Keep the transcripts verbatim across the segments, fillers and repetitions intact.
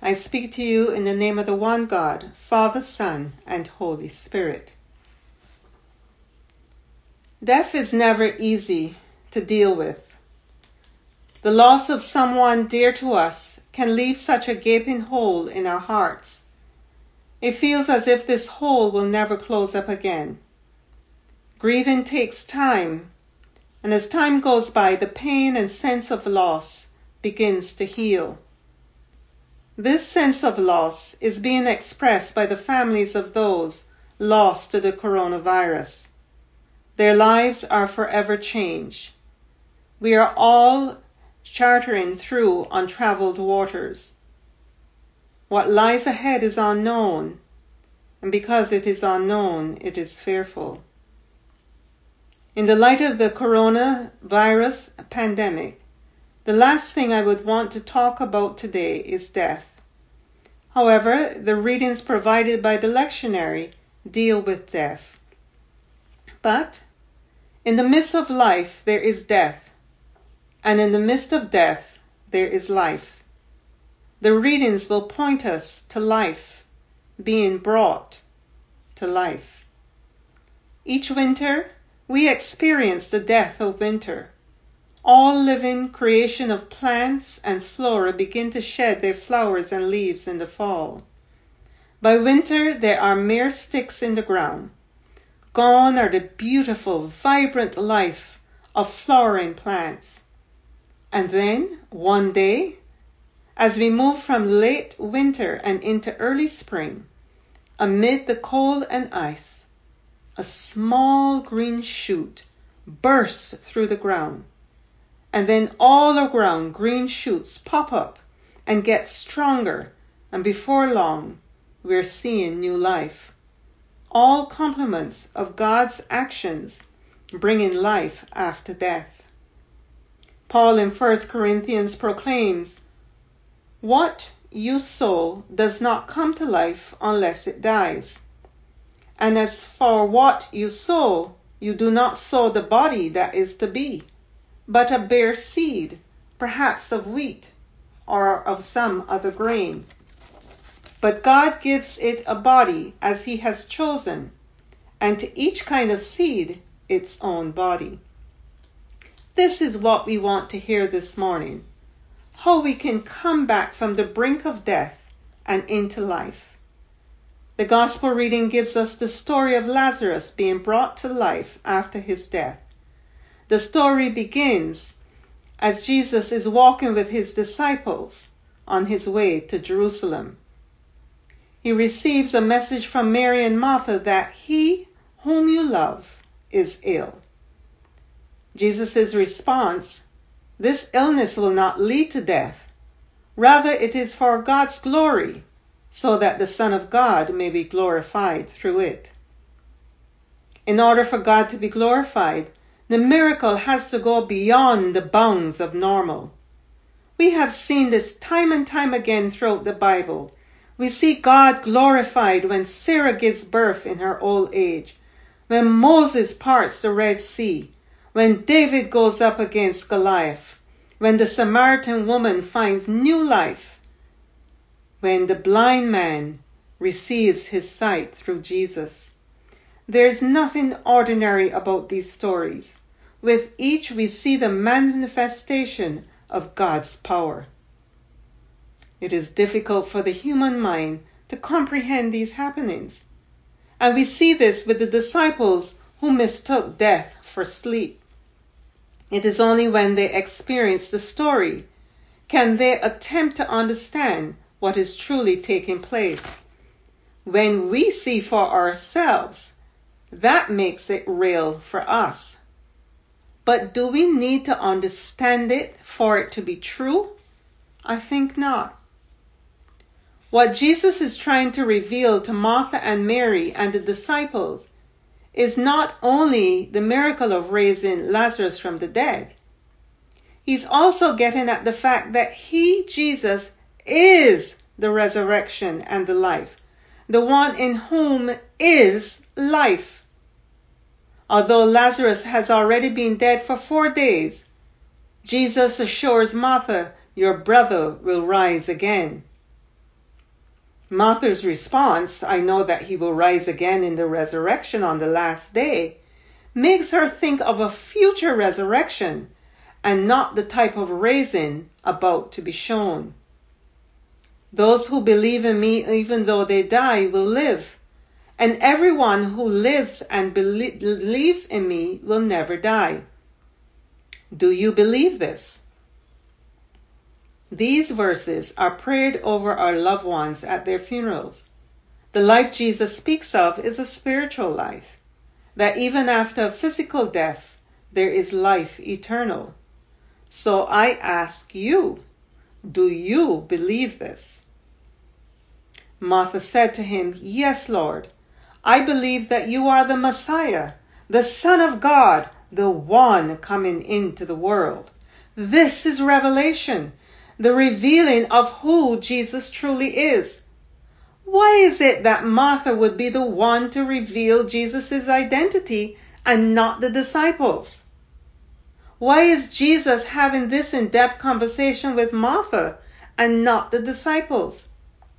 I speak to you in the name of the one God, Father, Son, and Holy Spirit. Death is never easy to deal with. The loss of someone dear to us can leave such a gaping hole in our hearts. It feels as if this hole will never close up again. Grieving takes time, and as time goes by, the pain and sense of loss begins to heal. This sense of loss is being expressed by the families of those lost to the coronavirus. Their lives are forever changed. We are all chartering through untraveled waters. What lies ahead is unknown, and because it is unknown, it is fearful. In the light of the coronavirus pandemic, the last thing I would want to talk about today is death. However, the readings provided by the lectionary deal with death. But in the midst of life, there is death. And in the midst of death, there is life. The readings will point us to life, being brought to life. Each winter, we experience the death of winter. All living creation of plants and flora begin to shed their flowers and leaves in the fall. By winter, there are mere sticks in the ground. Gone are the beautiful, vibrant life of flowering plants. And then, one day, as we move from late winter and into early spring, amid the cold and ice, a small green shoot bursts through the ground. And then all around, green shoots pop up and get stronger, and before long, we're seeing new life. All complements of God's actions bringing life after death. Paul in First Corinthians proclaims, "What you sow does not come to life unless it dies. And as for what you sow, you do not sow the body that is to be, but a bare seed, perhaps of wheat or of some other grain. But God gives it a body as he has chosen, and to each kind of seed its own body." This is what we want to hear this morning. How we can come back from the brink of death and into life. The gospel reading gives us the story of Lazarus being brought to life after his death. The story begins as Jesus is walking with his disciples on his way to Jerusalem. He receives a message from Mary and Martha that he whom you love is ill. Jesus' response, "This illness will not lead to death. Rather, it is for God's glory, so that the Son of God may be glorified through it." In order for God to be glorified, the miracle has to go beyond the bounds of normal. We have seen this time and time again throughout the Bible. We see God glorified when Sarah gives birth in her old age, when Moses parts the Red Sea, when David goes up against Goliath, when the Samaritan woman finds new life, when the blind man receives his sight through Jesus. There's nothing ordinary about these stories. With each we see the manifestation of God's power. It is difficult for the human mind to comprehend these happenings. And we see this with the disciples who mistook death for sleep. It is only when they experience the story can they attempt to understand what is truly taking place. When we see for ourselves, that makes it real for us. But do we need to understand it for it to be true? I think not. What Jesus is trying to reveal to Martha and Mary and the disciples is not only the miracle of raising Lazarus from the dead. He's also getting at the fact that he, Jesus, is the resurrection and the life, the one in whom is life. Although Lazarus has already been dead for four days, Jesus assures Martha, "Your brother will rise again." Martha's response, I know that he will rise again in the resurrection on the last day, makes her think of a future resurrection and not the type of raising about to be shown. Those who believe in me, even though they die, will live, and everyone who lives and believes in me will never die. Do you believe this? These verses are prayed over our loved ones at their funerals. The life Jesus speaks of is a spiritual life, that even after physical death, there is life eternal. So I ask you, do you believe this? Martha said to him, Yes, Lord, I believe that you are the Messiah, the Son of God, the one coming into the world. This is revelation, the revealing of who Jesus truly is. Why is it that Martha would be the one to reveal Jesus' identity and not the disciples? Why is Jesus having this in-depth conversation with Martha and not the disciples?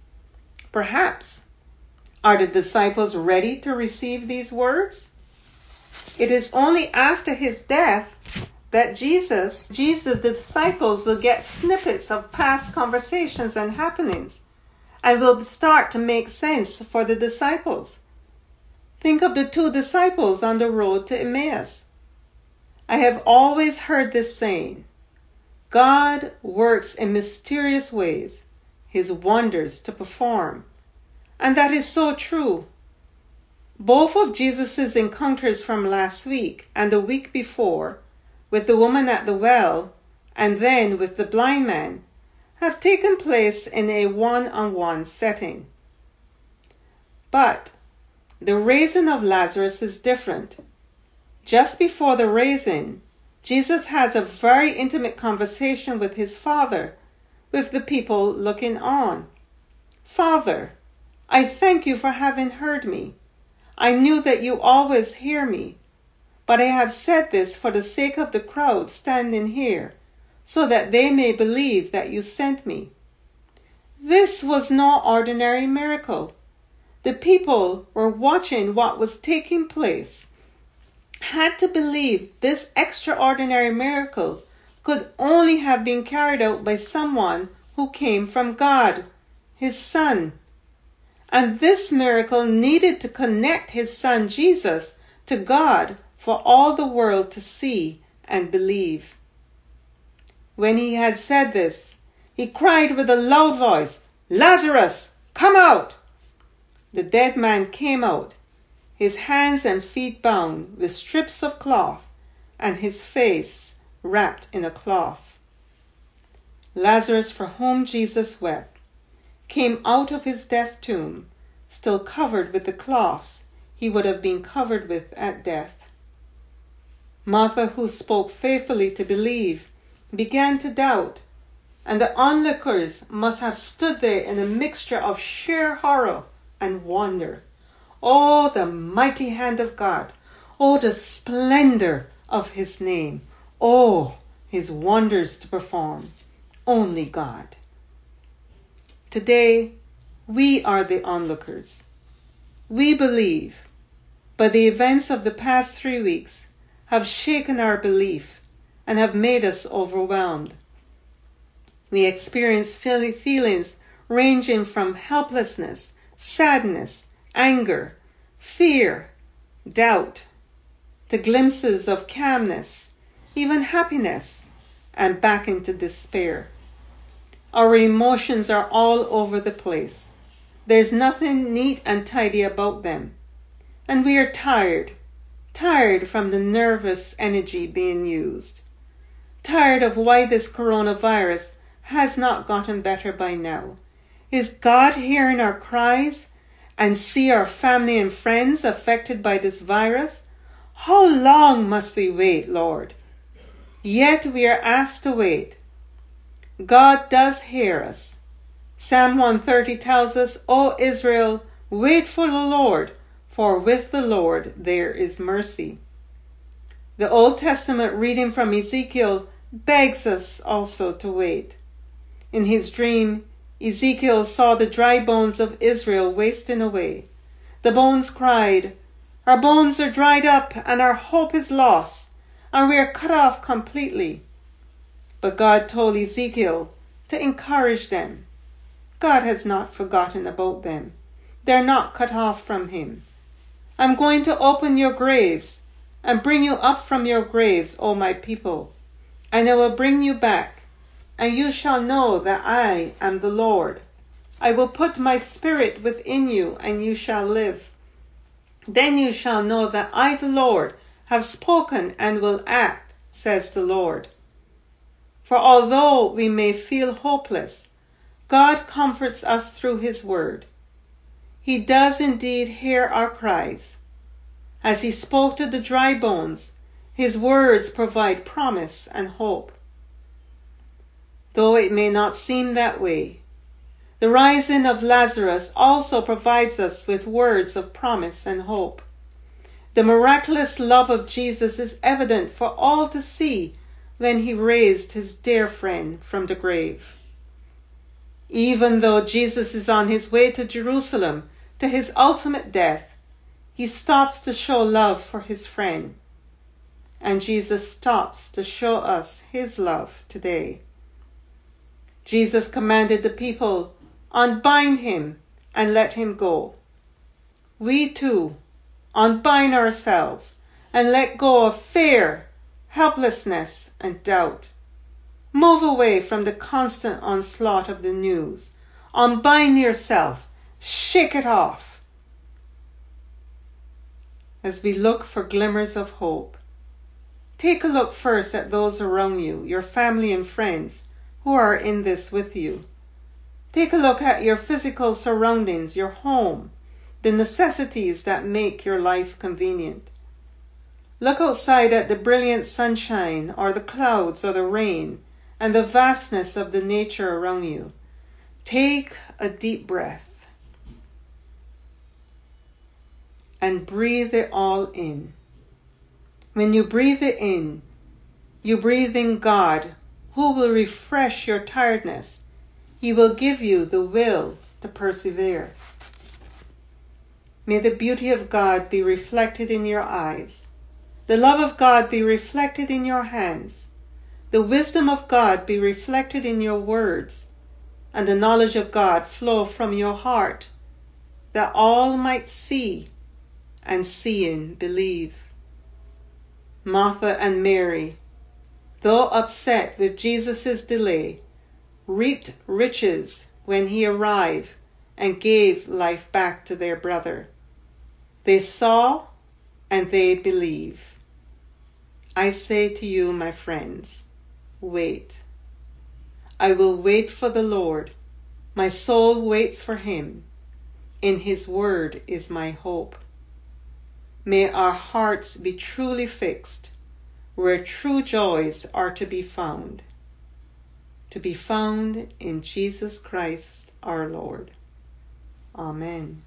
Perhaps, are the disciples ready to receive these words? It is only after his death that Jesus, Jesus, the disciples will get snippets of past conversations and happenings and will start to make sense for the disciples. Think of the two disciples on the road to Emmaus. I have always heard this saying, God works in mysterious ways, his wonders to perform. And that is so true. Both of Jesus' encounters from last week and the week before, with the woman at the well and then with the blind man, have taken place in a one-on-one setting. But the raising of Lazarus is different. Just before the raising, Jesus has a very intimate conversation with his Father, with the people looking on. Father, I thank you for having heard me. I knew that you always hear me, but I have said this for the sake of the crowd standing here, so that they may believe that you sent me. This was no ordinary miracle. The people were watching what was taking place, had to believe this extraordinary miracle could only have been carried out by someone who came from God, his Son. And this miracle needed to connect his Son Jesus to God for all the world to see and believe. When he had said this, he cried with a loud voice, Lazarus, come out! The dead man came out, his hands and feet bound with strips of cloth, and his face wrapped in a cloth. Lazarus, for whom Jesus wept, came out of his death tomb, still covered with the cloths he would have been covered with at death. Martha, who spoke faithfully to believe, began to doubt, and the onlookers must have stood there in a mixture of sheer horror and wonder. Oh, the mighty hand of God! Oh, the splendor of his name! Oh, his wonders to perform! Only God. Today, we are the onlookers. We believe, but the events of the past three weeks have shaken our belief and have made us overwhelmed. We experience feelings ranging from helplessness, sadness, anger, fear, doubt, to glimpses of calmness, even happiness, and back into despair. Our emotions are all over the place. There's nothing neat and tidy about them. And we are tired, tired from the nervous energy being used. Tired of why this coronavirus has not gotten better by now. Is God hearing our cries and see our family and friends affected by this virus? How long must we wait, Lord? Yet we are asked to wait. God does hear us. Psalm one thirty tells us, O Israel, wait for the Lord, for with the Lord there is mercy. The Old Testament reading from Ezekiel begs us also to wait. In his dream, Ezekiel saw the dry bones of Israel wasting away. The bones cried, "Our bones are dried up, and our hope is lost, and we are cut off completely." But God told Ezekiel to encourage them. God has not forgotten about them. They're not cut off from him. I'm going to open your graves and bring you up from your graves, O my people, and I will bring you back, and you shall know that I am the Lord. I will put my spirit within you, and you shall live. Then you shall know that I, the Lord, have spoken and will act, says the Lord. For although we may feel hopeless, God comforts us through his word. He does indeed hear our cries. As he spoke to the dry bones, his words provide promise and hope. Though it may not seem that way, the rising of Lazarus also provides us with words of promise and hope. The miraculous love of Jesus is evident for all to see when he raised his dear friend from the grave. Even though Jesus is on his way to Jerusalem to his ultimate death, he stops to show love for his friend. And Jesus stops to show us his love today. Jesus commanded the people, "Unbind him and let him go." We too unbind ourselves and let go of fear, helplessness, and doubt. Move away from the constant onslaught of the news. Unbind yourself. Shake it off. As we look for glimmers of hope, take a look first at those around you, your family and friends who are in this with you. Take a look at your physical surroundings, your home, the necessities that make your life convenient. Look outside at the brilliant sunshine or the clouds or the rain and the vastness of the nature around you. Take a deep breath and breathe it all in. When you breathe it in, you breathe in God, who will refresh your tiredness. He will give you the will to persevere. May the beauty of God be reflected in your eyes, the love of God be reflected in your hands, the wisdom of God be reflected in your words, and the knowledge of God flow from your heart, that all might see, and seeing believe. Martha and Mary, though upset with Jesus' delay, reaped riches when he arrived and gave life back to their brother. They saw and they believe. I say to you, my friends, wait. I will wait for the Lord. My soul waits for him. In his word is my hope. May our hearts be truly fixed where true joys are to be found. To be found in Jesus Christ our Lord. Amen.